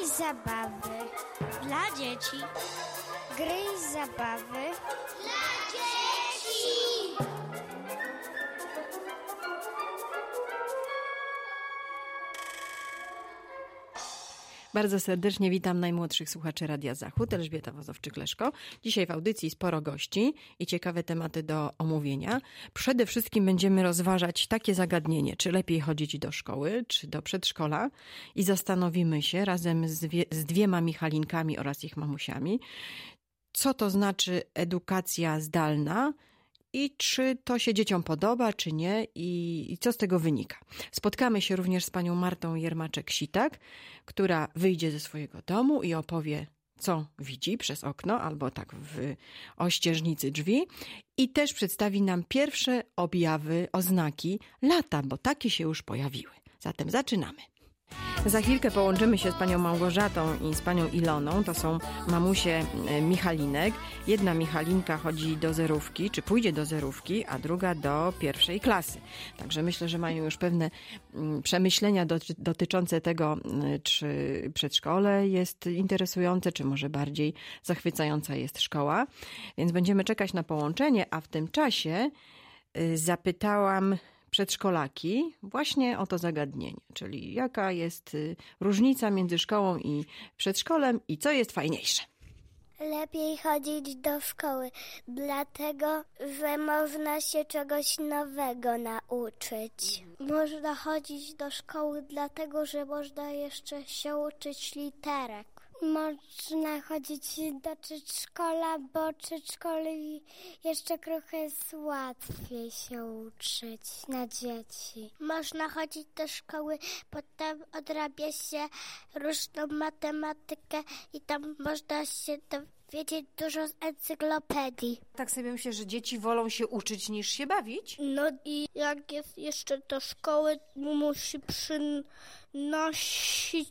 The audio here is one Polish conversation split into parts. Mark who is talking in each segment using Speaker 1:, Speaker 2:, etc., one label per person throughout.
Speaker 1: i zabawy.
Speaker 2: Dla dzieci.
Speaker 1: Gry i zabawy.
Speaker 3: Dla dzieci!
Speaker 4: Bardzo serdecznie witam najmłodszych słuchaczy Radia Zachód, Elżbieta Wozowczyk-Leszko. Dzisiaj w audycji sporo gości i ciekawe tematy do omówienia. Przede wszystkim będziemy rozważać takie zagadnienie, czy lepiej chodzić do szkoły, czy do przedszkola i zastanowimy się razem z dwiema Michalinkami oraz ich mamusiami, co to znaczy edukacja zdalna i czy to się dzieciom podoba, czy nie i co z tego wynika. Spotkamy się również z panią Martą Jermaczek-Sitak, która wyjdzie ze swojego domu i opowie, co widzi przez okno albo tak w ościeżnicy drzwi i też przedstawi nam pierwsze objawy, oznaki lata, bo takie się już pojawiły. Zatem zaczynamy. Za chwilkę połączymy się z panią Małgorzatą i z panią Iloną. To są mamusie Michalinek. Jedna Michalinka chodzi do zerówki, czy pójdzie do zerówki, a druga do pierwszej klasy. Także myślę, że mają już pewne przemyślenia dotyczące tego, czy przedszkole jest interesujące, czy może bardziej zachwycająca jest szkoła. Więc będziemy czekać na połączenie, a w tym czasie zapytałam przedszkolaki właśnie o to zagadnienie, czyli jaka jest różnica między szkołą i przedszkolem i co jest fajniejsze.
Speaker 1: Lepiej chodzić do szkoły, dlatego że można się czegoś nowego nauczyć. Można chodzić do szkoły, dlatego że można jeszcze się uczyć literek. Można chodzić do przedszkola, bo przedszkoli jeszcze trochę jest łatwiej się uczyć na dzieci. Można chodzić do szkoły, potem odrabia się różną matematykę i tam można się dowiedzieć dużo z encyklopedii.
Speaker 4: Tak sobie myślę, że dzieci wolą się uczyć niż się bawić?
Speaker 1: No i jak jest jeszcze do szkoły, musi przynosić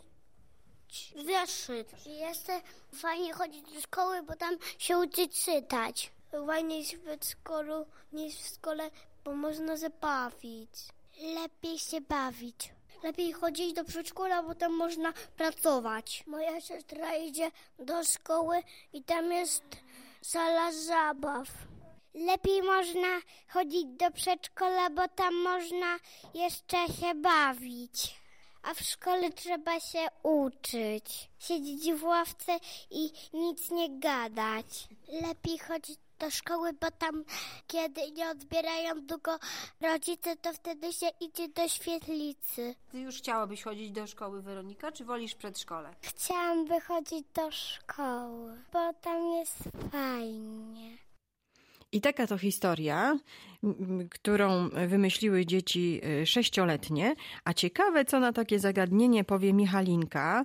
Speaker 1: zeszyt. Jeszcze fajnie chodzić do szkoły, bo tam się uczyć czytać. Fajniej jest w przedszkolu niż w szkole, bo można się bawić. Lepiej się bawić. Lepiej chodzić do przedszkola, bo tam można pracować. Moja siostra idzie do szkoły i tam jest sala zabaw. Lepiej można chodzić do przedszkola, bo tam można jeszcze się bawić. A w szkole trzeba się uczyć. Siedzieć w ławce i nic nie gadać. Lepiej chodzić do szkoły, bo tam, kiedy nie odbierają długo rodzice, to wtedy się idzie do świetlicy.
Speaker 4: Ty już chciałabyś chodzić do szkoły, Weronika, czy wolisz przedszkole?
Speaker 1: Chciałam chodzić do szkoły, bo tam jest fajnie.
Speaker 4: I taka to historia, którą wymyśliły dzieci 6-letnie, a ciekawe, co na takie zagadnienie powie Michalinka,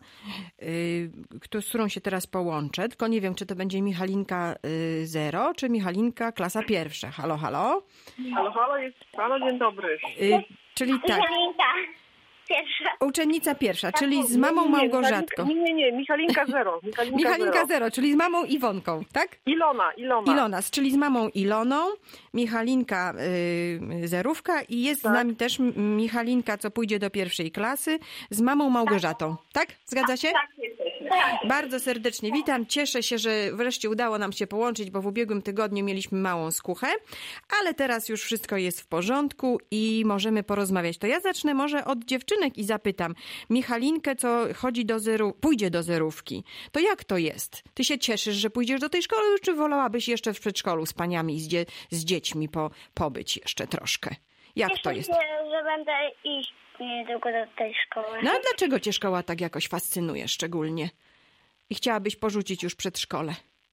Speaker 4: z którą się teraz połączę, tylko nie wiem, czy to będzie Michalinka 0, czy Michalinka klasa 1. Halo, halo?
Speaker 5: Halo, dzień dobry.
Speaker 4: Czyli tak.
Speaker 3: Michalinka pierwsza.
Speaker 4: Uczennica pierwsza, czyli z mamą Małgorzatką.
Speaker 5: Nie, Michalinka 0.
Speaker 4: Michalinka 0, czyli z mamą Iwonką, tak?
Speaker 5: Ilona.
Speaker 4: Czyli z mamą Iloną, Michalinka zerówka i jest z nami też Michalinka, co pójdzie do pierwszej klasy, z mamą Małgorzatą, tak? Zgadza się?
Speaker 3: Tak, jesteśmy.
Speaker 4: Bardzo serdecznie witam. Cieszę się, że wreszcie udało nam się połączyć, bo w ubiegłym tygodniu mieliśmy małą skuchę, ale teraz już wszystko jest w porządku i możemy porozmawiać. To ja zacznę może od dziewczynek i zapytam Michalinkę, co pójdzie do zerówki. To jak to jest? Ty się cieszysz, że pójdziesz do tej szkoły, czy wolałabyś jeszcze w przedszkolu z paniami i z dziećmi pobyć jeszcze troszkę? Jak to jest?
Speaker 3: Cieszę się, że będę iść niedługo do tej szkoły.
Speaker 4: No a dlaczego cię szkoła tak jakoś fascynuje szczególnie? I chciałabyś porzucić już przedszkole?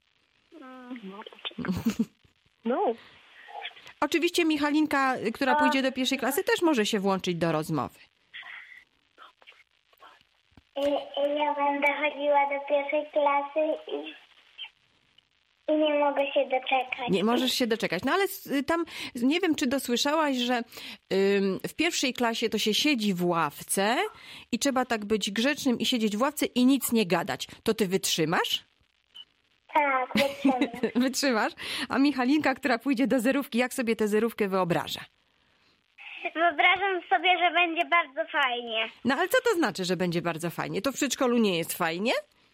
Speaker 5: No.
Speaker 4: Oczywiście Michalinka, która pójdzie do pierwszej klasy, też może się włączyć do rozmowy.
Speaker 3: Ja będę chodziła do pierwszej klasy i nie mogę się doczekać.
Speaker 4: Nie możesz się doczekać. No ale tam, nie wiem, czy dosłyszałaś, że w pierwszej klasie to się siedzi w ławce i trzeba tak być grzecznym i siedzieć w ławce i nic nie gadać. To ty wytrzymasz?
Speaker 3: Tak, wytrzymam.
Speaker 4: Wytrzymasz? A Michalinka, która pójdzie do zerówki, jak sobie tę zerówkę wyobraża?
Speaker 3: wyobrażam sobie, że będzie bardzo fajnie.
Speaker 4: No ale co to znaczy, że będzie bardzo fajnie? To w przedszkolu nie jest fajnie?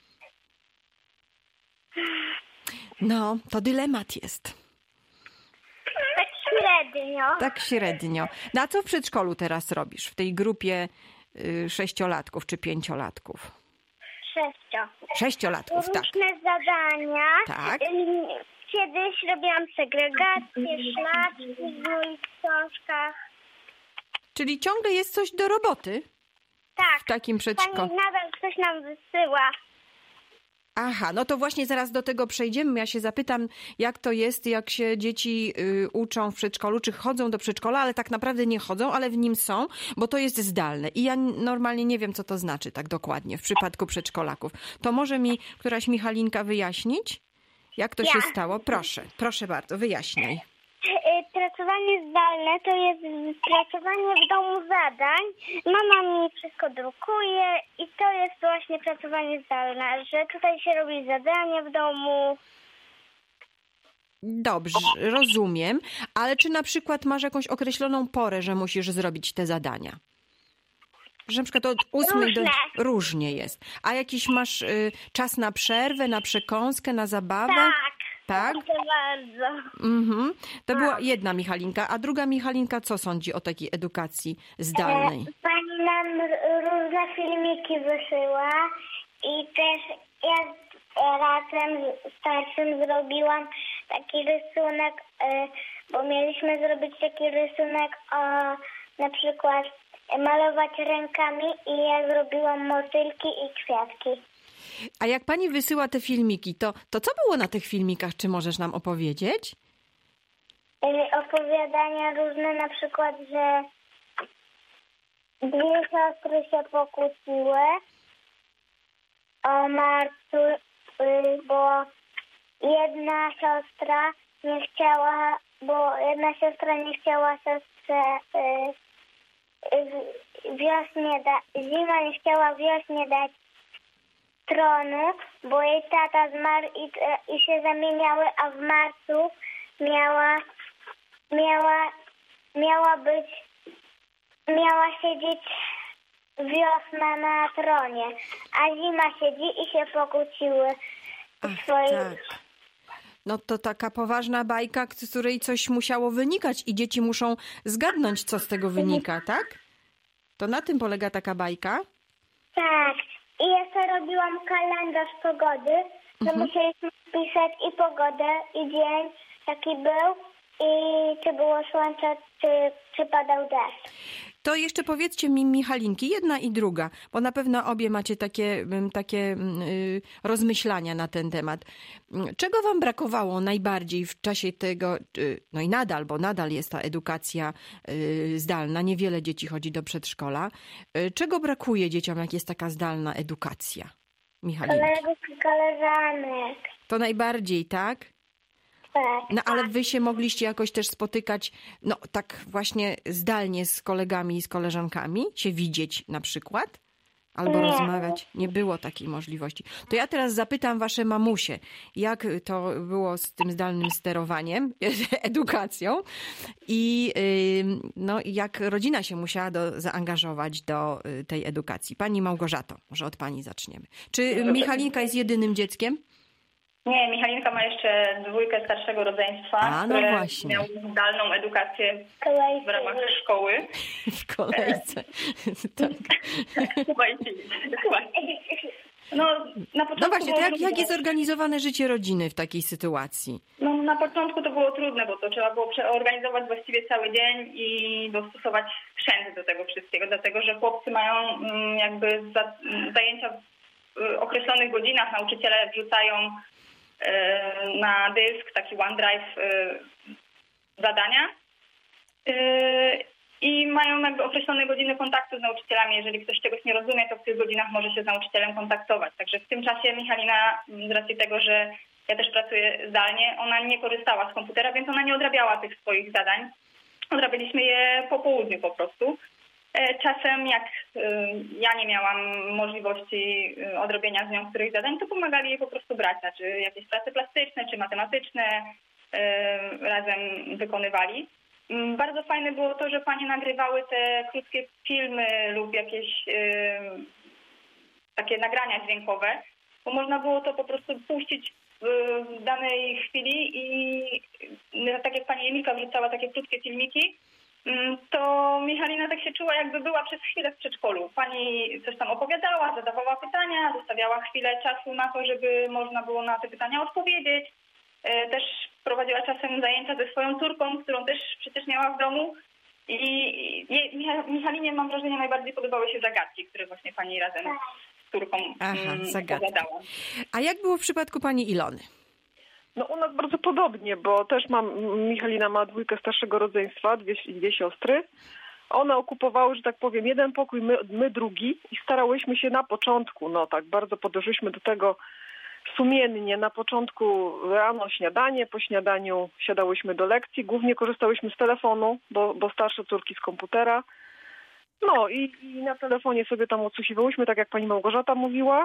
Speaker 4: No, to dylemat jest.
Speaker 3: Tak średnio.
Speaker 4: Tak średnio. No a co w przedszkolu teraz robisz? W tej grupie 6-latków czy 5-latków? 6-latków, tak.
Speaker 3: Różne zadania.
Speaker 4: Tak.
Speaker 3: Kiedyś robiłam segregację, szlaczki w moich książkach.
Speaker 4: Czyli ciągle jest coś do roboty
Speaker 3: Tak.
Speaker 4: w takim przedszkolu.
Speaker 3: Pani nadal coś nam wysyła.
Speaker 4: Aha, no to właśnie zaraz do tego przejdziemy. Ja się zapytam, jak to jest, jak się dzieci uczą w przedszkolu, czy chodzą do przedszkola, ale tak naprawdę nie chodzą, ale w nim są, bo to jest zdalne. I ja normalnie nie wiem, co to znaczy tak dokładnie w przypadku przedszkolaków. To może mi któraś Michalinka wyjaśnić, jak to się stało? Proszę bardzo, wyjaśniaj.
Speaker 3: Pracowanie zdalne to jest pracowanie w domu zadań. Mama mi wszystko drukuje i to jest właśnie pracowanie zdalne, że tutaj się robi zadania w domu.
Speaker 4: Dobrze, rozumiem, ale czy na przykład masz jakąś określoną porę, że musisz zrobić te zadania? Że na przykład od 8 do... Różnie jest. A jakiś masz czas na przerwę, na przekąskę, na zabawę? Tak?
Speaker 3: Dziękuję bardzo.
Speaker 4: Mhm. To była jedna Michalinka, a druga Michalinka co sądzi o takiej edukacji zdalnej?
Speaker 3: Pani nam różne filmiki wysyła i też ja razem z starszym zrobiłam taki rysunek, bo mieliśmy zrobić taki rysunek, na przykład malować rękami i ja zrobiłam motylki i kwiatki.
Speaker 4: A jak pani wysyła te filmiki, to co było na tych filmikach? Czy możesz nam opowiedzieć?
Speaker 3: Opowiadania różne, na przykład, że dwie siostry się pokłóciły o marcu, bo jedna siostra nie chciała siostrze zima nie chciała wiośnie dać tronu, bo jej tata zmarł i się zamieniały, a w marcu miała siedzieć wiosna na tronie, a zima siedzi i się pokłóciły.
Speaker 4: Tak. No to taka poważna bajka, z której coś musiało wynikać i dzieci muszą zgadnąć, co z tego wynika, tak? To na tym polega taka bajka?
Speaker 3: Tak. I jeszcze robiłam kalendarz pogody, że musieliśmy pisać i pogodę, i dzień, jaki był, i czy było słońce, czy padał deszcz.
Speaker 4: To jeszcze powiedzcie mi, Michalinki, jedna i druga, bo na pewno obie macie takie rozmyślania na ten temat. Czego wam brakowało najbardziej w czasie tego, no i nadal, bo nadal jest ta edukacja zdalna, niewiele dzieci chodzi do przedszkola. Czego brakuje dzieciom, jak jest taka zdalna edukacja? Michalinki.
Speaker 3: Kolegów i koleżanek.
Speaker 4: To najbardziej, tak?
Speaker 3: Tak.
Speaker 4: No ale wy się mogliście jakoś też spotykać, no tak właśnie zdalnie z kolegami i z koleżankami? Się widzieć na przykład? Albo rozmawiać? Nie było takiej możliwości. To ja teraz zapytam wasze mamusie, jak to było z tym zdalnym sterowaniem, edukacją i no, jak rodzina się musiała zaangażować do tej edukacji. Pani Małgorzato, może od pani zaczniemy. Czy Michalinka jest jedynym dzieckiem?
Speaker 2: Nie, Michalinka ma jeszcze dwójkę starszego rodzeństwa, które miały zdalną edukację w ramach szkoły.
Speaker 4: W kolejce. Tak.
Speaker 2: Słuchajcie. No, na początku
Speaker 4: właśnie, to jak jest zorganizowane życie rodziny w takiej sytuacji?
Speaker 2: No, na początku to było trudne, bo to trzeba było przeorganizować właściwie cały dzień i dostosować sprzęt do tego wszystkiego, dlatego że chłopcy mają jakby zajęcia w określonych godzinach, nauczyciele wrzucają na dysk, taki OneDrive zadania i mają jakby określone godziny kontaktu z nauczycielami. Jeżeli ktoś czegoś nie rozumie, to w tych godzinach może się z nauczycielem kontaktować. Także w tym czasie Michalina, z racji tego, że ja też pracuję zdalnie, ona nie korzystała z komputera, więc ona nie odrabiała tych swoich zadań. Odrabialiśmy je po południu po prostu. Czasem jak ja nie miałam możliwości odrobienia z nią których zadań, to pomagali jej po prostu bracia, czy jakieś prace plastyczne, czy matematyczne razem wykonywali. Bardzo fajne było to, że panie nagrywały te krótkie filmy lub jakieś takie nagrania dźwiękowe, bo można było to po prostu puścić w danej chwili i tak jak pani Emilka wrzucała takie krótkie filmiki, to Michalina tak się czuła, jakby była przez chwilę w przedszkolu. Pani coś tam opowiadała, zadawała pytania, zostawiała chwilę czasu na to, żeby można było na te pytania odpowiedzieć. Też prowadziła czasem zajęcia ze swoją córką, którą też przecież miała w domu. I Michalinie, mam wrażenie, najbardziej podobały się zagadki, które właśnie pani razem z córką opowiadała.
Speaker 4: A jak było w przypadku pani Ilony?
Speaker 5: No u nas bardzo podobnie, bo też Michalina ma 2 starszego rodzeństwa, 2 siostry. One okupowały, że tak powiem, jeden pokój, my drugi i starałyśmy się na początku, no tak, bardzo podeszłyśmy do tego sumiennie. Na początku rano śniadanie, po śniadaniu siadałyśmy do lekcji, głównie korzystałyśmy z telefonu, bo starsze córki z komputera. No i na telefonie sobie tam odsłuchiwałyśmy, tak jak pani Małgorzata mówiła.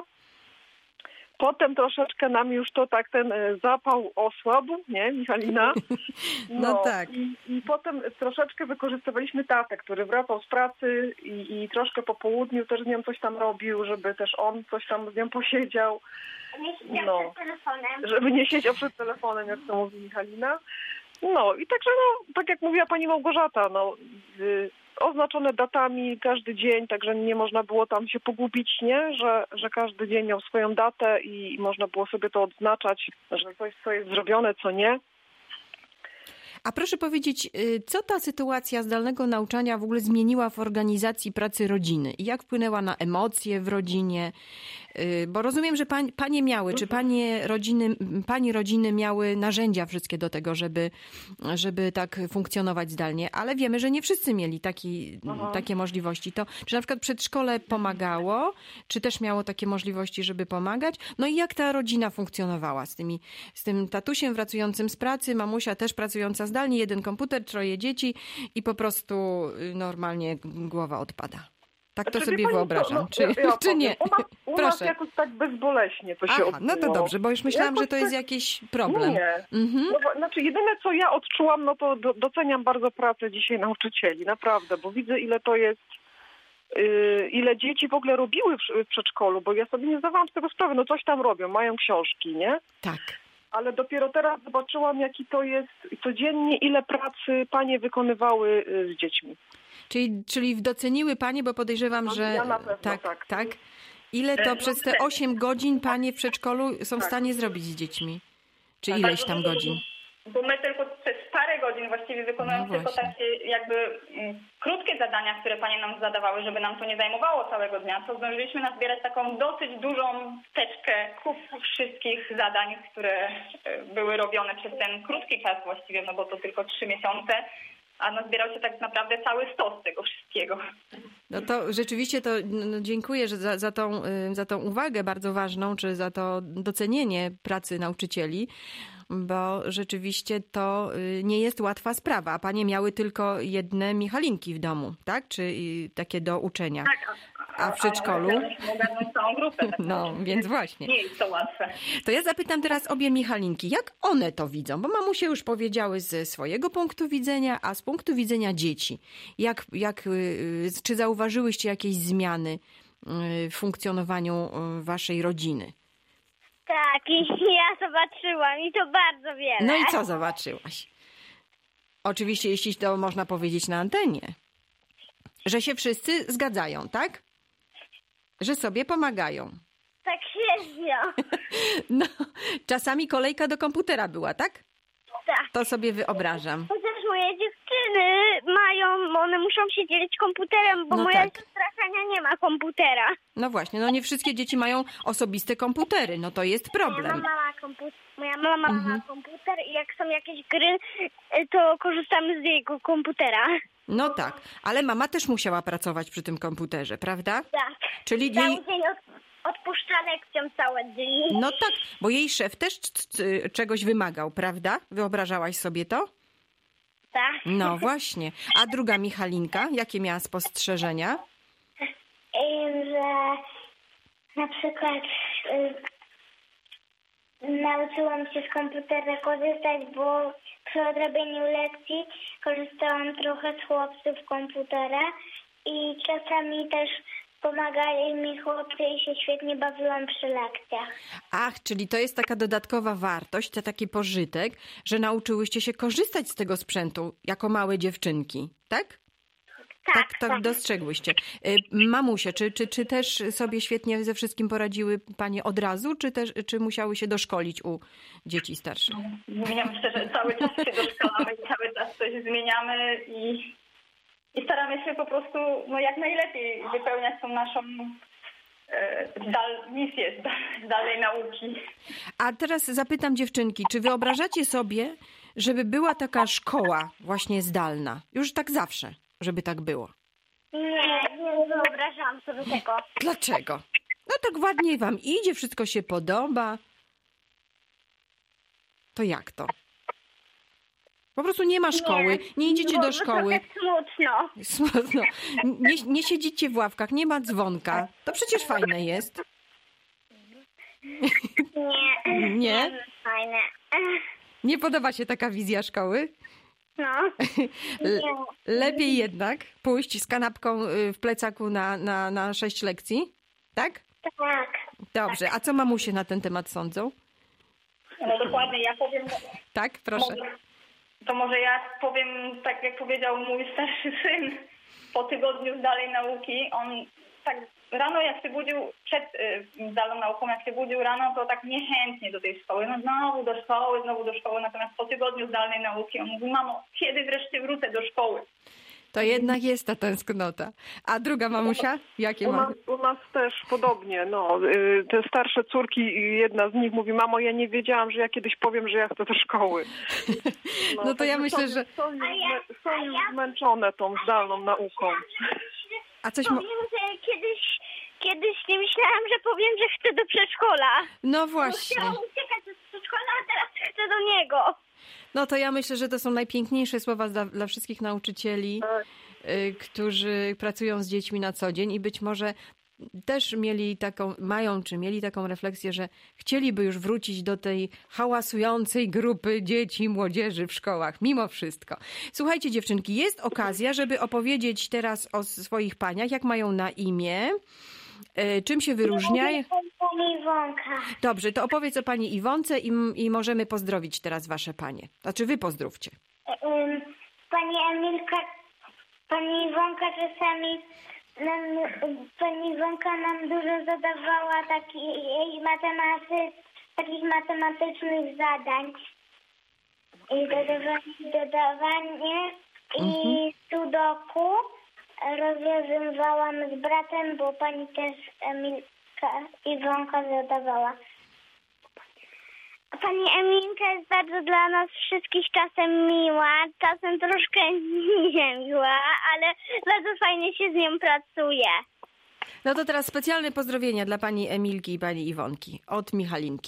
Speaker 5: Potem troszeczkę nam już to tak ten zapał osłabł, nie, Michalina?
Speaker 4: No tak.
Speaker 5: I potem troszeczkę wykorzystywaliśmy tatę, który wracał z pracy i troszkę po południu też z nią coś tam robił, żeby też on coś tam z nią posiedział.
Speaker 3: Nie siedział przed telefonem.
Speaker 5: Żeby nie siedział przed telefonem, jak to mówi Michalina. No i także, tak jak mówiła pani Małgorzata, oznaczone datami każdy dzień, także nie można było tam się pogubić, nie? Że każdy dzień miał swoją datę i można było sobie to odznaczać, że coś, co jest zrobione, co nie.
Speaker 4: A proszę powiedzieć, co ta sytuacja zdalnego nauczania w ogóle zmieniła w organizacji pracy rodziny? I jak wpłynęła na emocje w rodzinie? Bo rozumiem, że panie miały, czy pani rodziny miały narzędzia wszystkie do tego, żeby tak funkcjonować zdalnie, ale wiemy, że nie wszyscy mieli takie możliwości. To czy na przykład przedszkole pomagało, czy też miało takie możliwości, żeby pomagać? No i jak ta rodzina funkcjonowała z tym tatusiem wracającym z pracy, mamusia też pracująca zdalnie, 1 komputer, 3 dzieci i po prostu normalnie głowa odpada. Tak to sobie wyobrażam. Czy nie?
Speaker 5: U nas jakoś tak bezboleśnie to się odbyło.
Speaker 4: No to dobrze, bo już myślałam, że to jest jakiś problem.
Speaker 5: Nie. Znaczy jedyne, co ja odczułam, no to doceniam bardzo pracę dzisiaj nauczycieli, naprawdę, bo widzę, ile to jest, ile dzieci w ogóle robiły w przedszkolu, bo ja sobie nie zdawałam z tego sprawy, no coś tam robią, mają książki, nie?
Speaker 4: Tak.
Speaker 5: Ale dopiero teraz zobaczyłam, jaki to jest codziennie, ile pracy panie wykonywały z dziećmi.
Speaker 4: Czyli doceniły panie, bo podejrzewam, że
Speaker 5: ja na pewno, tak.
Speaker 4: Ile to przez te 8 godzin panie w przedszkolu są w stanie zrobić z dziećmi? Czy ileś tam godzin?
Speaker 2: Bo my tylko przez parę godzin właściwie wykonujemy tylko takie jakby krótkie zadania, które panie nam zadawały, żeby nam to nie zajmowało całego dnia, to zdążyliśmy nazbierać taką dosyć dużą teczkę wszystkich zadań, które były robione przez ten krótki czas właściwie, no bo to tylko 3 miesiące, a nazbierał się tak naprawdę cały stos tego wszystkiego.
Speaker 4: No to rzeczywiście dziękuję że za tą uwagę bardzo ważną, czy za to docenienie pracy nauczycieli, bo rzeczywiście to nie jest łatwa sprawa. A panie miały tylko 1 Michalinki w domu, tak? Czy takie do uczenia?
Speaker 2: Tak.
Speaker 4: A w przedszkolu?
Speaker 2: Ogarnąć całą grupę.
Speaker 4: No, więc właśnie.
Speaker 2: Nie jest to łatwe.
Speaker 4: To ja zapytam teraz obie Michalinki, jak one to widzą? Bo mamusie już powiedziały ze swojego punktu widzenia, a z punktu widzenia dzieci. Czy zauważyłyście jakieś zmiany w funkcjonowaniu waszej rodziny?
Speaker 3: Tak, i ja zobaczyłam i to bardzo wiele.
Speaker 4: No i co zobaczyłaś? Oczywiście, jeśli to można powiedzieć na antenie. Że się wszyscy zgadzają, tak? Że sobie pomagają.
Speaker 3: Tak średnio.
Speaker 4: No, czasami kolejka do komputera była, tak?
Speaker 3: Tak.
Speaker 4: To sobie wyobrażam.
Speaker 3: Chociaż moje dziewczyny one muszą się dzielić komputerem, bo moja siostra Hania nie ma komputera.
Speaker 4: No właśnie, nie wszystkie dzieci mają osobiste komputery, no to jest problem.
Speaker 3: Moja mama ma komputer i jak są jakieś gry, to korzystamy z jego komputera.
Speaker 4: No tak, ale mama też musiała pracować przy tym komputerze, prawda?
Speaker 3: Tak.
Speaker 4: Czyli
Speaker 3: cały dzień odpuszcza lekcjom całe dni.
Speaker 4: No tak, bo jej szef też czegoś wymagał, prawda? Wyobrażałaś sobie to?
Speaker 3: Tak.
Speaker 4: No właśnie. A druga Michalinka, jakie miała spostrzeżenia?
Speaker 3: Że na przykład nauczyłam się z komputera korzystać, bo przy odrobieniu lekcji korzystałam trochę z chłopców komputera i czasami też pomagali mi chłopcy i się świetnie bawiłam przy lekcjach.
Speaker 4: Ach, czyli to jest taka dodatkowa wartość, to taki pożytek, że nauczyłyście się korzystać z tego sprzętu jako małe dziewczynki, tak? Tak, to dostrzegłyście. Mamusie, czy też sobie świetnie ze wszystkim poradziły panie od razu, czy musiały się doszkolić u dzieci starszych?
Speaker 2: Ja myślę, że cały czas się doszkalamy i cały czas coś zmieniamy i staramy się po prostu jak najlepiej wypełniać tą naszą misję zdalnej nauki.
Speaker 4: A teraz zapytam dziewczynki, czy wyobrażacie sobie, żeby była taka szkoła właśnie zdalna? Już tak zawsze, żeby tak było.
Speaker 3: Nie wyobrażałam sobie tego.
Speaker 4: Dlaczego? No tak ładnie wam idzie, wszystko się podoba. To jak to? Po prostu nie ma szkoły, nie idziecie do szkoły.
Speaker 3: Smutno.
Speaker 4: Smutno. Nie siedzicie w ławkach, nie ma dzwonka. To przecież fajne jest.
Speaker 3: Nie.
Speaker 4: Nie?
Speaker 3: Fajne.
Speaker 4: Nie podoba się taka wizja szkoły?
Speaker 3: No.
Speaker 4: Lepiej jednak pójść z kanapką w plecaku na 6 lekcji? Tak?
Speaker 3: Tak.
Speaker 4: Dobrze. A co mamusie na ten temat sądzą?
Speaker 2: No dokładnie, ja powiem...
Speaker 4: Tak, proszę.
Speaker 2: To może ja powiem, tak jak powiedział mój starszy syn, po tygodniu zdalnej nauki, on tak rano jak się budził, przed zdalną nauką, jak się budził rano, to tak niechętnie do tej szkoły. No znowu do szkoły, natomiast po tygodniu zdalnej nauki on mówi: mamo, kiedy wreszcie wrócę do szkoły?
Speaker 4: To jednak jest ta tęsknota. A druga mamusia? Jakie ma?
Speaker 5: U nas też podobnie. Te starsze córki, jedna z nich mówi: mamo, ja nie wiedziałam, że ja kiedyś powiem, że ja chcę do szkoły.
Speaker 4: No to ja myślę, że...
Speaker 5: Są już zmęczone tą zdalną nauką.
Speaker 4: A coś
Speaker 3: Powiem, że kiedyś nie myślałam, że powiem, że chcę do przedszkola.
Speaker 4: No właśnie.
Speaker 3: Chciałam uciekać z przedszkola, a teraz chcę do niego.
Speaker 4: No to ja myślę, że to są najpiękniejsze słowa dla wszystkich nauczycieli, którzy pracują z dziećmi na co dzień i być może też mieli taką refleksję, że chcieliby już wrócić do tej hałasującej grupy dzieci, młodzieży w szkołach, mimo wszystko. Słuchajcie, dziewczynki, jest okazja, żeby opowiedzieć teraz o swoich paniach, jak mają na imię, czym się wyróżniają.
Speaker 3: Pani Iwonka.
Speaker 4: Dobrze, to opowiedz o pani Iwonce i możemy pozdrowić teraz wasze panie. Znaczy wy pozdrówcie.
Speaker 3: Pani Emilka, pani Iwonka czasami pani Iwonka nam dużo zadawała takich matematycznych zadań. I dodawanie i sudoku rozwiązywałam z bratem, bo pani też Iwonka zadawała. Pani Emilka jest bardzo dla nas wszystkich czasem miła, czasem troszkę niemiła, ale bardzo fajnie się z nią pracuje.
Speaker 4: No to teraz specjalne pozdrowienia dla pani Emilki i pani Iwonki od Michalinki.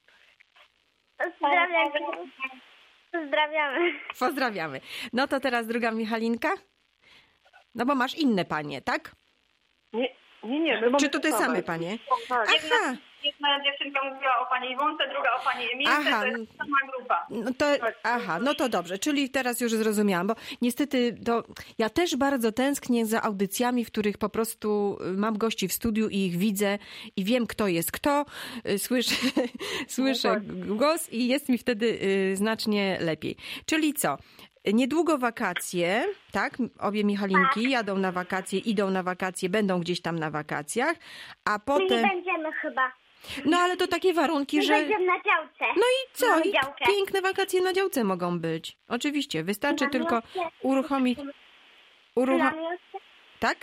Speaker 4: Pozdrawiamy. No to teraz druga Michalinka? No bo masz inne panie, tak?
Speaker 5: Nie.
Speaker 4: Czy to te same panie?
Speaker 5: Tak.
Speaker 2: Jedna dziewczynka mówiła o pani Iwonce, druga o pani Emilce, to jest sama grupa.
Speaker 4: No to dobrze, czyli teraz już zrozumiałam, bo niestety ja też bardzo tęsknię za audycjami, w których po prostu mam gości w studiu i ich widzę i wiem, kto jest kto, słyszę głos i jest mi wtedy znacznie lepiej. Czyli co? Niedługo wakacje, tak? Obie Michalinki jadą na wakacje, idą na wakacje, będą gdzieś tam na wakacjach, a potem...
Speaker 3: My nie będziemy chyba.
Speaker 4: No ale to takie warunki, że...
Speaker 3: Będziemy na działce.
Speaker 4: No i co? I piękne wakacje na działce mogą być. Oczywiście, wystarczy tylko uruchomić... Tak?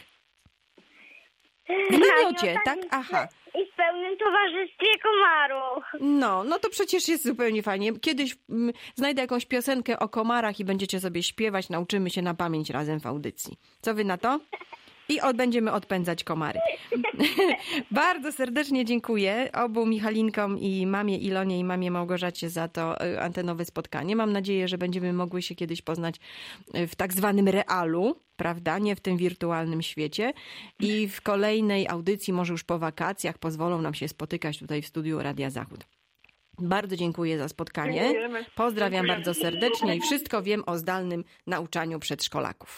Speaker 4: W namiocie, tak? Aha.
Speaker 3: I w pełnym towarzystwie komarów.
Speaker 4: No to przecież jest zupełnie fajnie. Kiedyś znajdę jakąś piosenkę o komarach i będziecie sobie śpiewać, nauczymy się na pamięć razem w audycji. Co wy na to? I będziemy odpędzać komary. Bardzo serdecznie dziękuję obu Michalinkom i mamie Ilonie i mamie Małgorzacie za to antenowe spotkanie. Mam nadzieję, że będziemy mogły się kiedyś poznać w tak zwanym realu, prawda? Nie w tym wirtualnym świecie. I w kolejnej audycji, może już po wakacjach, pozwolą nam się spotykać tutaj w studiu Radia Zachód. Bardzo dziękuję za spotkanie.
Speaker 5: Dziękujemy.
Speaker 4: Pozdrawiam bardzo serdecznie i wszystko wiem o zdalnym nauczaniu przedszkolaków.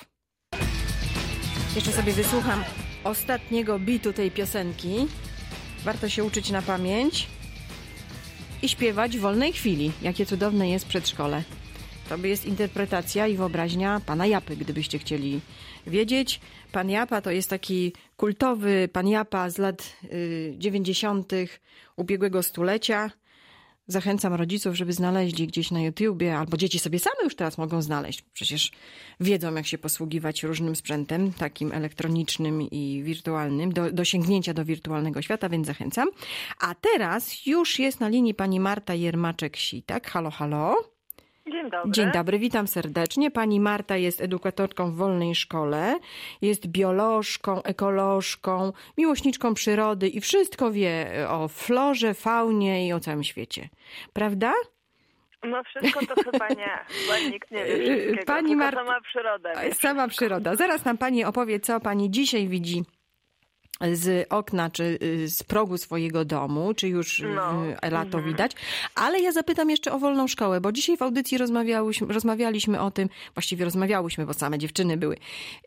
Speaker 4: Jeszcze sobie wysłucham ostatniego bitu tej piosenki. Warto się uczyć na pamięć i śpiewać w wolnej chwili. Jakie cudowne jest przedszkole. To jest interpretacja i wyobraźnia pana Japy, gdybyście chcieli wiedzieć. Pan Japa to jest taki kultowy pan Japa z lat 90. ubiegłego stulecia. Zachęcam rodziców, żeby znaleźli gdzieś na YouTubie, albo dzieci sobie same już teraz mogą znaleźć. Przecież wiedzą, jak się posługiwać różnym sprzętem, takim elektronicznym i wirtualnym, do sięgnięcia do wirtualnego świata, więc zachęcam. A teraz już jest na linii pani Marta Jermaczek-Sitak. Halo, halo.
Speaker 6: Dzień dobry.
Speaker 4: Dzień dobry, witam serdecznie. Pani Marta jest edukatorką w wolnej szkole, jest biolożką, ekolożką, miłośniczką przyrody i wszystko wie o florze, faunie i o całym świecie. Prawda?
Speaker 6: No wszystko to chyba nie. Chyba nikt nie wie wszystkiego.
Speaker 4: Pani Marta,
Speaker 6: sama przyroda.
Speaker 4: Sama przyroda. Zaraz nam pani opowie, co pani dzisiaj widzi z okna, czy z progu swojego domu, czy już lato widać. Ale ja zapytam jeszcze o wolną szkołę, bo dzisiaj w audycji rozmawialiśmy o tym, właściwie rozmawiałyśmy, bo same dziewczyny były,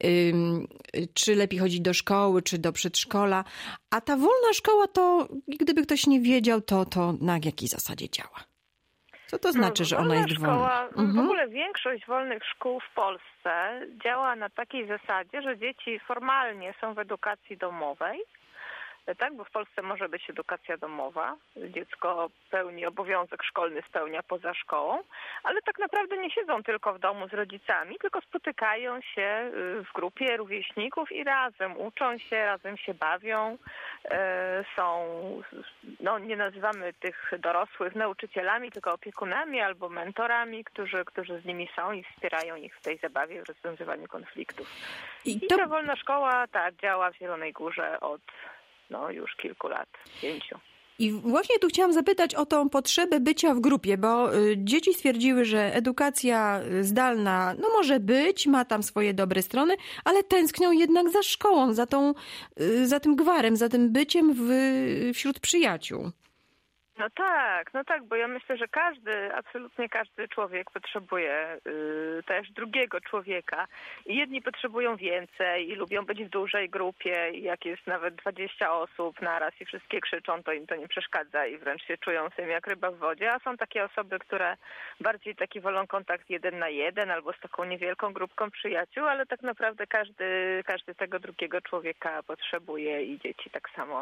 Speaker 4: czy lepiej chodzić do szkoły, czy do przedszkola. A ta wolna szkoła to, gdyby ktoś nie wiedział, to na jakiej zasadzie działa? Co to znaczy, że ona jest wolna?
Speaker 6: W ogóle większość wolnych szkół w Polsce działa na takiej zasadzie, że dzieci formalnie są w edukacji domowej, tak, bo w Polsce może być edukacja domowa. Dziecko pełni obowiązek szkolny, spełnia poza szkołą, ale tak naprawdę nie siedzą tylko w domu z rodzicami, tylko spotykają się w grupie rówieśników i razem uczą się, razem się bawią. Są, nie nazywamy tych dorosłych nauczycielami, tylko opiekunami albo mentorami, którzy z nimi są i wspierają ich w tej zabawie, w rozwiązywaniu konfliktów. I ta wolna szkoła działa w Zielonej Górze od już kilku lat, 5.
Speaker 4: I właśnie tu chciałam zapytać o tą potrzebę bycia w grupie, bo dzieci stwierdziły, że edukacja zdalna może być, ma tam swoje dobre strony, ale tęsknią jednak za szkołą, za tym gwarem, za tym byciem wśród przyjaciół.
Speaker 6: No tak, bo ja myślę, że absolutnie każdy człowiek potrzebuje też drugiego człowieka. I jedni potrzebują więcej i lubią być w dużej grupie i jak jest nawet 20 osób naraz i wszystkie krzyczą, to im to nie przeszkadza i wręcz się czują sobie jak ryba w wodzie. A są takie osoby, które bardziej taki wolą kontakt 1 na 1 albo z taką niewielką grupką przyjaciół, ale tak naprawdę każdy tego drugiego człowieka potrzebuje i dzieci tak samo.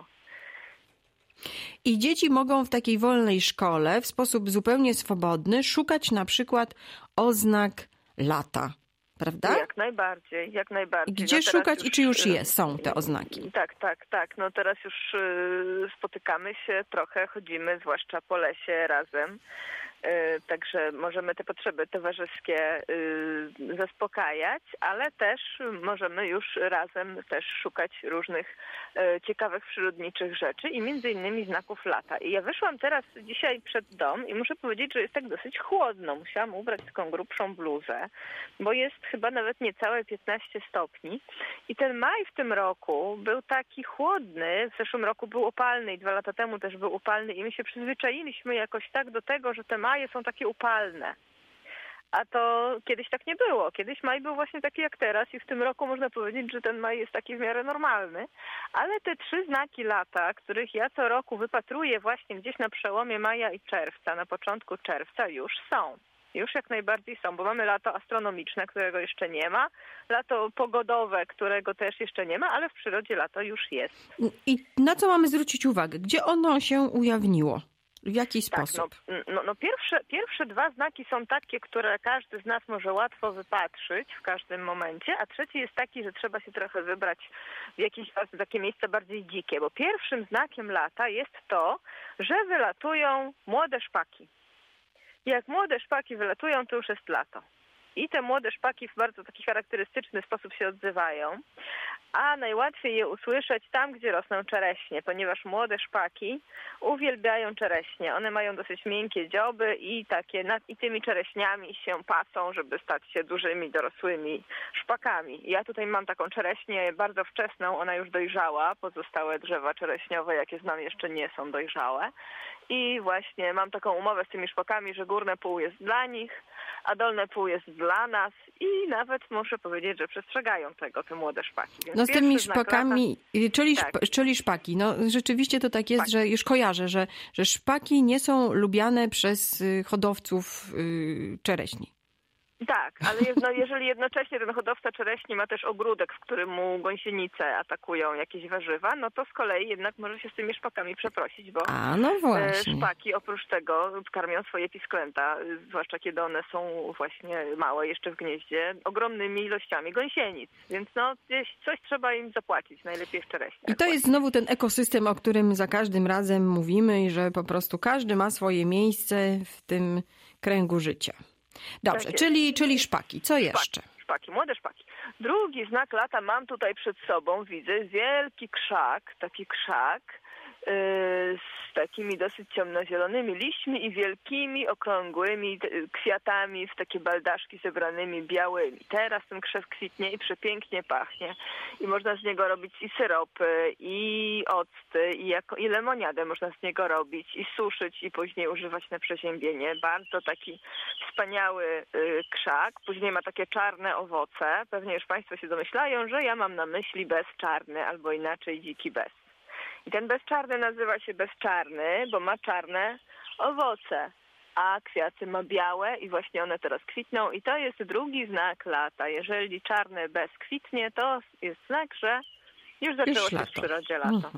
Speaker 4: I dzieci mogą w takiej wolnej szkole w sposób zupełnie swobodny szukać na przykład oznak lata, prawda?
Speaker 6: Jak najbardziej.
Speaker 4: Gdzie szukać i czy już są te oznaki?
Speaker 6: Tak. Teraz już spotykamy się trochę, chodzimy zwłaszcza po lesie razem. Także możemy te potrzeby towarzyskie zaspokajać, ale też możemy już razem też szukać różnych ciekawych przyrodniczych rzeczy i między innymi znaków lata. I ja wyszłam teraz dzisiaj przed dom i muszę powiedzieć, że jest tak dosyć chłodno. Musiałam ubrać taką grubszą bluzę, bo jest chyba nawet niecałe 15 stopni. I ten maj w tym roku był taki chłodny, w zeszłym roku był upalny i 2 lata temu też był upalny i my się przyzwyczailiśmy jakoś tak do tego, że te maje są takie upalne. A to kiedyś tak nie było. Kiedyś maj był właśnie taki jak teraz i w tym roku można powiedzieć, że ten maj jest taki w miarę normalny. Ale te 3 znaki lata, których ja co roku wypatruję właśnie gdzieś na przełomie maja i czerwca, na początku czerwca już są. Już jak najbardziej są, bo mamy lato astronomiczne, którego jeszcze nie ma, lato pogodowe, którego też jeszcze nie ma, ale w przyrodzie lato już jest.
Speaker 4: I na co mamy zwrócić uwagę? Gdzie ono się ujawniło? W jaki sposób?
Speaker 6: Pierwsze 2 znaki są takie, które każdy z nas może łatwo wypatrzyć w każdym momencie, a trzeci jest taki, że trzeba się trochę wybrać w jakieś takie miejsca bardziej dzikie, bo pierwszym znakiem lata jest to, że wylatują młode szpaki. Jak młode szpaki wylatują, to już jest lato. I te młode szpaki w bardzo taki charakterystyczny sposób się odzywają, a najłatwiej je usłyszeć tam, gdzie rosną czereśnie, ponieważ młode szpaki uwielbiają czereśnie. One mają dosyć miękkie dzioby i tymi czereśniami się pasą, żeby stać się dużymi, dorosłymi szpakami. Ja tutaj mam taką czereśnię bardzo wczesną, ona już dojrzała, pozostałe drzewa czereśniowe, jakie znam, jeszcze nie są dojrzałe. I właśnie mam taką umowę z tymi szpakami, że górne pół jest dla nich, a dolne pół jest dla nas i nawet muszę powiedzieć, że przestrzegają tego te młode szpaki. Więc
Speaker 4: no z tymi szpakami,
Speaker 6: tak.
Speaker 4: czyli szpaki, no rzeczywiście to tak jest, szpaki. Że już kojarzę, że szpaki nie są lubiane przez hodowców czereśni.
Speaker 6: Tak, ale jeżeli jednocześnie ten hodowca czereśni ma też ogródek, w którym mu gąsienice atakują jakieś warzywa, no to z kolei jednak może się z tymi szpakami przeprosić, bo
Speaker 4: no właśnie.
Speaker 6: Szpaki oprócz tego karmią swoje pisklęta, zwłaszcza kiedy one są właśnie małe jeszcze w gnieździe, ogromnymi ilościami gąsienic, więc no gdzieś coś trzeba im zapłacić, najlepiej w czereśnie.
Speaker 4: I to jest znowu ten ekosystem, o którym za każdym razem mówimy i że po prostu każdy ma swoje miejsce w tym kręgu życia. Dobrze,
Speaker 6: tak
Speaker 4: czyli szpaki. Co jeszcze?
Speaker 6: Szpaki, młode szpaki. Drugi znak lata mam tutaj przed sobą, widzę, wielki krzak, taki krzak z takimi dosyć ciemnozielonymi liśćmi i wielkimi, okrągłymi kwiatami w takie baldaszki zebranymi białymi. Teraz ten krzew kwitnie i przepięknie pachnie. I można z niego robić i syropy, i octy, i lemoniadę można z niego robić, i suszyć, i później używać na przeziębienie. Bardzo taki wspaniały krzak. Później ma takie czarne owoce. Pewnie już Państwo się domyślają, że ja mam na myśli bezczarny, albo inaczej dziki bez. I ten bezczarny nazywa się bezczarny, bo ma czarne owoce, a kwiaty ma białe i właśnie one teraz kwitną i to jest drugi znak lata. Jeżeli czarne bez kwitnie, to jest znak, że już zaczęło się w przyrodzie lato.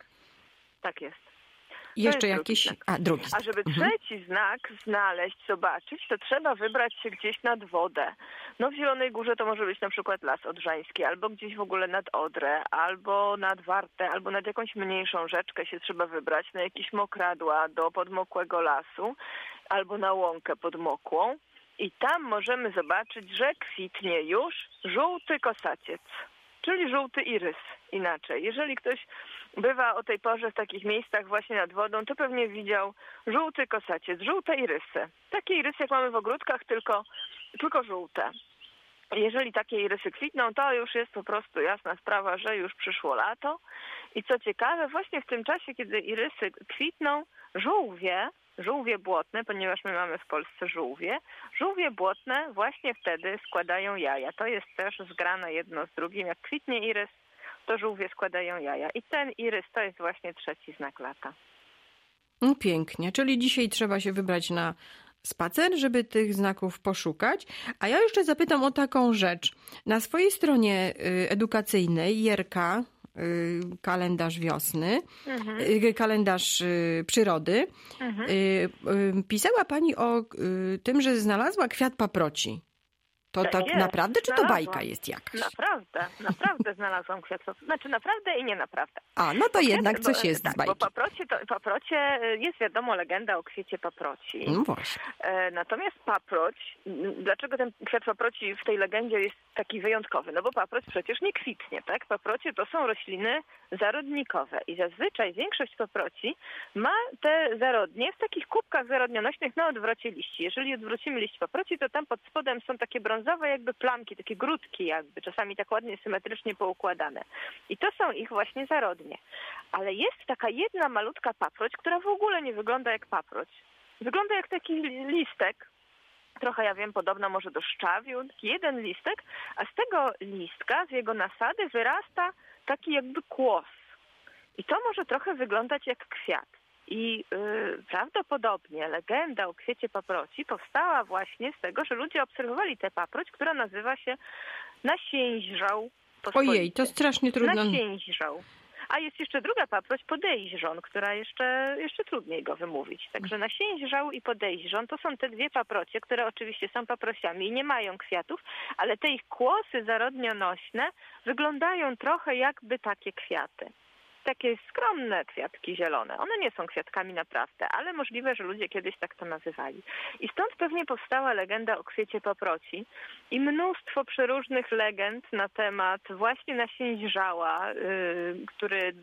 Speaker 6: Tak jest.
Speaker 4: I jeszcze jakiś... drugi znak.
Speaker 6: A żeby trzeci znak znaleźć, zobaczyć, to trzeba wybrać się gdzieś nad wodę. No w Zielonej Górze to może być na przykład Las Odrzański, albo gdzieś w ogóle nad Odrę, albo nad Wartę, albo nad jakąś mniejszą rzeczkę się trzeba wybrać, na jakieś mokradła do podmokłego lasu, albo na łąkę podmokłą. I tam możemy zobaczyć, że kwitnie już żółty kosaciec, czyli żółty irys inaczej. Jeżeli ktoś bywa o tej porze w takich miejscach właśnie nad wodą, to pewnie widział żółty kosaciec, żółte irysy. Takie irysy jak mamy w ogródkach, tylko żółte. Jeżeli takie irysy kwitną, to już jest po prostu jasna sprawa, że już przyszło lato. I co ciekawe, właśnie w tym czasie, kiedy irysy kwitną, żółwie błotne, ponieważ my mamy w Polsce żółwie błotne właśnie wtedy składają jaja. To jest też zgrane jedno z drugim. Jak kwitnie irys, to żółwie składają jaja. I ten irys to jest właśnie trzeci znak lata.
Speaker 4: No pięknie, czyli dzisiaj trzeba się wybrać na spacer, żeby tych znaków poszukać. A ja jeszcze zapytam o taką rzecz. Na swojej stronie edukacyjnej Jerka, kalendarz wiosny, kalendarz przyrody, pisała Pani o tym, że znalazła kwiat paproci. To tak naprawdę, czy to bajka jest jakaś?
Speaker 6: Naprawdę znalazłam kwiat. Znaczy naprawdę i nie naprawdę.
Speaker 4: No to jednak coś jest z bajki.
Speaker 6: Bo paprocie jest wiadomo legenda o kwiecie paproci.
Speaker 4: No właśnie.
Speaker 6: Natomiast paproć, dlaczego ten kwiat paproci w tej legendzie jest taki wyjątkowy? No bo paproć przecież nie kwitnie, tak? Paprocie to są rośliny zarodnikowe i zazwyczaj większość paproci ma te zarodnie w takich kubkach zarodnionośnych na odwrocie liści. Jeżeli odwrócimy liść paproci, to tam pod spodem są takie brązowe jakby plamki, takie grudki jakby, czasami tak ładnie symetrycznie poukładane. I to są ich właśnie zarodnie. Ale jest taka jedna malutka paproć, która w ogóle nie wygląda jak paproć. Wygląda jak taki listek, trochę ja wiem, podobna może do szczawiu, jeden listek, a z tego listka, z jego nasady wyrasta taki jakby kłos. I to może trochę wyglądać jak kwiat. I prawdopodobnie legenda o kwiecie paproci powstała właśnie z tego, że ludzie obserwowali tę paproć, która nazywa się nasięźżał.
Speaker 4: Ojej, to strasznie trudno.
Speaker 6: Nasięźżał. A jest jeszcze druga paproć, podejrzon, która jeszcze trudniej go wymówić. Także nasięźżał i podejrzon to są te dwie paprocie, które oczywiście są paprociami i nie mają kwiatów, ale te ich kłosy zarodnionośne wyglądają trochę jakby takie kwiaty. takie skromne kwiatki zielone. One nie są kwiatkami naprawdę, ale możliwe, że ludzie kiedyś tak to nazywali. I stąd pewnie powstała legenda o kwiecie paproci i mnóstwo przeróżnych legend na temat właśnie nasiężała, który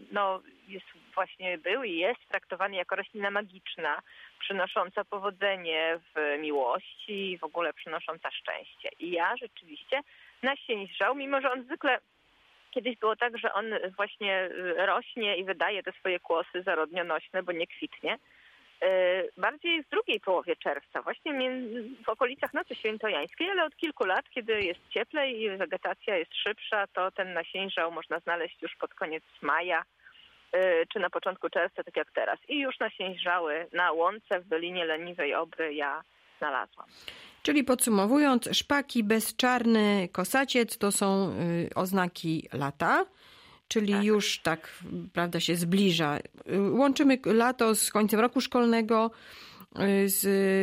Speaker 6: był i jest traktowany jako roślina magiczna, przynosząca powodzenie w miłości i w ogóle przynosząca szczęście. I ja rzeczywiście nasiężał, mimo że on zwykle kiedyś było tak, że on właśnie rośnie i wydaje te swoje kłosy zarodnionośne, bo nie kwitnie. Bardziej w drugiej połowie czerwca, właśnie w okolicach Nocy Świętojańskiej, ale od kilku lat, kiedy jest cieplej i wegetacja jest szybsza, to ten nasiężał można znaleźć już pod koniec maja czy na początku czerwca, tak jak teraz. I już nasiężały na łące w Dolinie Leniwej Odry ja znalazłam.
Speaker 4: Czyli podsumowując, szpaki bezczarny kosaciec to są oznaki lata, czyli tak. Już tak, prawda, się zbliża. Łączymy lato z końcem roku szkolnego, z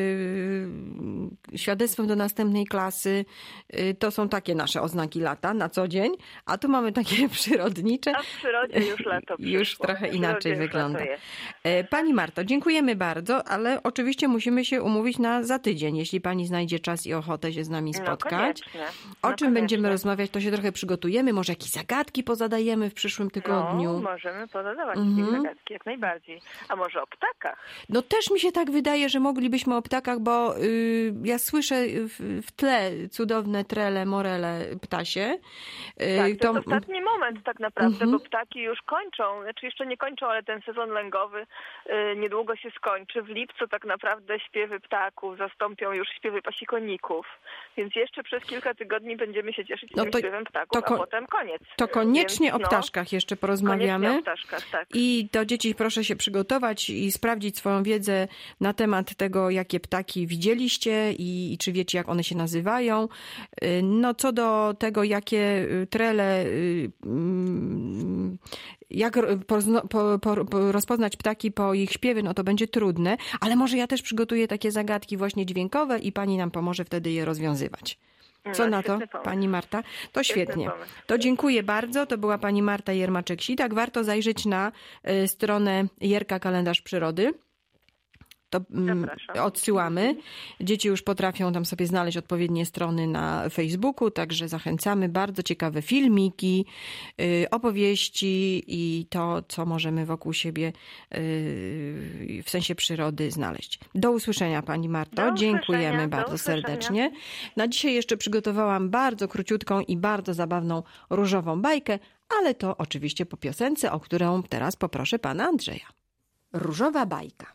Speaker 4: świadectwem do następnej klasy. To są takie nasze oznaki lata na co dzień, a tu mamy takie przyrodnicze.
Speaker 6: A w przyrodzie już lato przyszło.
Speaker 4: Już trochę inaczej wygląda. Pani Marto, dziękujemy bardzo, ale oczywiście musimy się umówić za tydzień, jeśli pani znajdzie czas i ochotę się z nami spotkać. O czym będziemy rozmawiać, to się trochę przygotujemy. Może jakieś zagadki pozadajemy w przyszłym tygodniu.
Speaker 6: Możemy pozadawać jakieś zagadki, jak najbardziej. A może o ptakach?
Speaker 4: No też mi się tak wydaje, że moglibyśmy o ptakach, bo ja słyszę w tle cudowne trele, morele, ptasie.
Speaker 6: Tak, to jest ostatni moment tak naprawdę, bo ptaki już kończą, znaczy jeszcze nie kończą, ale ten sezon lęgowy niedługo się skończy. W lipcu tak naprawdę śpiewy ptaków zastąpią już śpiewy pasikoników, więc jeszcze przez kilka tygodni będziemy się cieszyć tym śpiewem ptaków, a potem koniec.
Speaker 4: To koniecznie o ptaszkach jeszcze porozmawiamy.
Speaker 6: Koniecznie o ptaszkach, tak.
Speaker 4: I do dzieci proszę się przygotować i sprawdzić swoją wiedzę na temat tego, jakie ptaki widzieliście i czy wiecie, jak one się nazywają. No co do tego, jakie trele, jak rozpoznać ptaki po ich śpiewie, no to będzie trudne, ale może ja też przygotuję takie zagadki właśnie dźwiękowe i pani nam pomoże wtedy je rozwiązywać. Co na to, pomysł. Pani Marta? To świetnie. To dziękuję bardzo. To była pani Marta Jermaczek-Sitak. Warto zajrzeć na stronę Jerka Kalendarz Przyrody. To odsyłamy. Dzieci już potrafią tam sobie znaleźć odpowiednie strony na Facebooku, także zachęcamy. Bardzo ciekawe filmiki, opowieści i to, co możemy wokół siebie w sensie przyrody znaleźć. Do usłyszenia, pani Marto. Dziękujemy bardzo serdecznie. Na dzisiaj jeszcze przygotowałam bardzo króciutką i bardzo zabawną różową bajkę, ale to oczywiście po piosence, o którą teraz poproszę pana Andrzeja. Różowa bajka.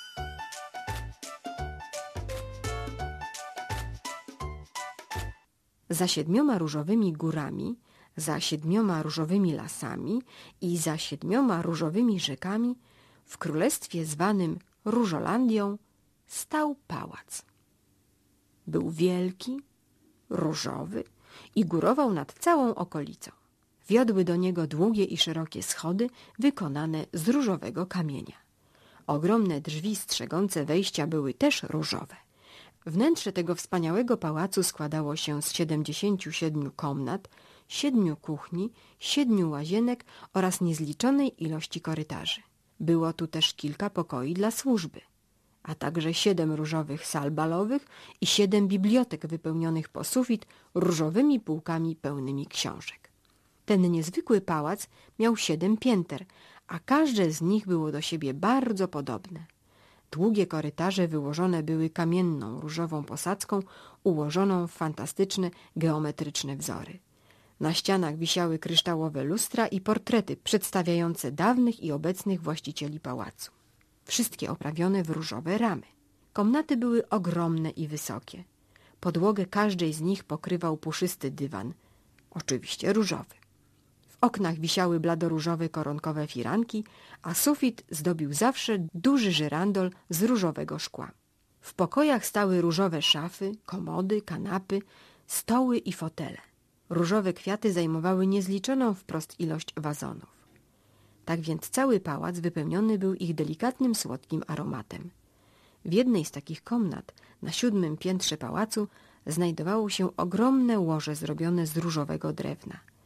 Speaker 4: Za 7 różowymi górami, za 7 różowymi lasami i za 7 różowymi rzekami w królestwie zwanym Różolandią stał pałac. Był wielki, różowy i górował nad całą okolicą. Wiodły do niego długie i szerokie schody wykonane z różowego kamienia. Ogromne drzwi strzegące wejścia były też różowe. Wnętrze tego wspaniałego pałacu składało się z 77 komnat, 7 kuchni, 7 łazienek oraz niezliczonej ilości korytarzy. Było tu też kilka pokoi dla służby, a także 7 różowych sal balowych i 7 bibliotek wypełnionych po sufit różowymi półkami pełnymi książek. Ten niezwykły pałac miał 7 pięter, a każde z nich było do siebie bardzo podobne. Długie korytarze wyłożone były kamienną, różową posadzką ułożoną w fantastyczne, geometryczne wzory. Na ścianach wisiały kryształowe lustra i portrety przedstawiające dawnych i obecnych właścicieli pałacu. Wszystkie oprawione w różowe ramy. Komnaty były ogromne i wysokie. Podłogę każdej z nich pokrywał puszysty dywan, oczywiście różowy. W oknach wisiały bladoróżowe koronkowe firanki, a sufit zdobił zawsze duży żyrandol z różowego szkła. W pokojach stały różowe szafy, komody, kanapy, stoły i fotele. Różowe kwiaty zajmowały niezliczoną wprost ilość wazonów. Tak więc cały pałac wypełniony był ich delikatnym, słodkim aromatem. W jednej z takich komnat, na 7. piętrze pałacu, znajdowało się ogromne łoże zrobione z różowego drewna.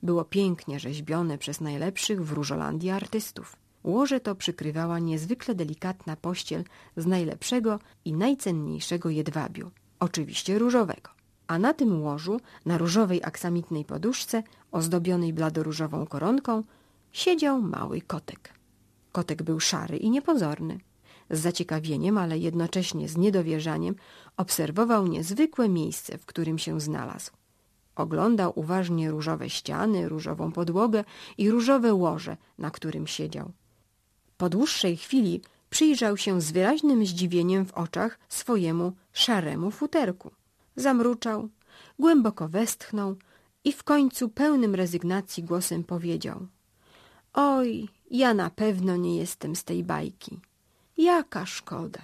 Speaker 4: było pięknie rzeźbione przez najlepszych w Różolandii artystów. Łoże to przykrywała niezwykle delikatna pościel z najlepszego i najcenniejszego jedwabiu, oczywiście różowego. A na tym łożu, na różowej aksamitnej poduszce, ozdobionej bladoróżową koronką, siedział mały kotek. Kotek był szary i niepozorny. Z zaciekawieniem, ale jednocześnie z niedowierzaniem obserwował niezwykłe miejsce, w którym się znalazł. Oglądał uważnie różowe ściany, różową podłogę i różowe łoże, na którym siedział. Po dłuższej chwili przyjrzał się z wyraźnym zdziwieniem w oczach swojemu szaremu futerku. Zamruczał, głęboko westchnął i w końcu pełnym rezygnacji głosem powiedział: oj, ja na pewno nie jestem z tej bajki. Jaka szkoda.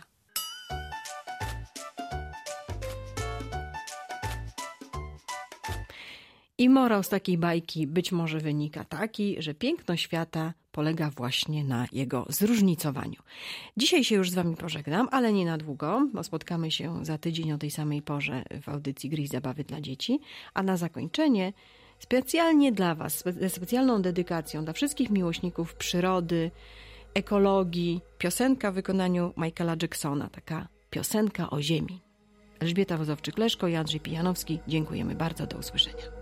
Speaker 4: I morał z takiej bajki być może wynika taki, że piękno świata polega właśnie na jego zróżnicowaniu. Dzisiaj się już z wami pożegnam, ale nie na długo, bo spotkamy się za tydzień o tej samej porze w audycji Gry i Zabawy dla dzieci, a na zakończenie specjalnie dla was, ze specjalną dedykacją dla wszystkich miłośników przyrody, ekologii, piosenka w wykonaniu Michaela Jacksona, taka piosenka o ziemi. Elżbieta Wozowczyk-Leszko i Andrzej Pijanowski, dziękujemy bardzo, do usłyszenia.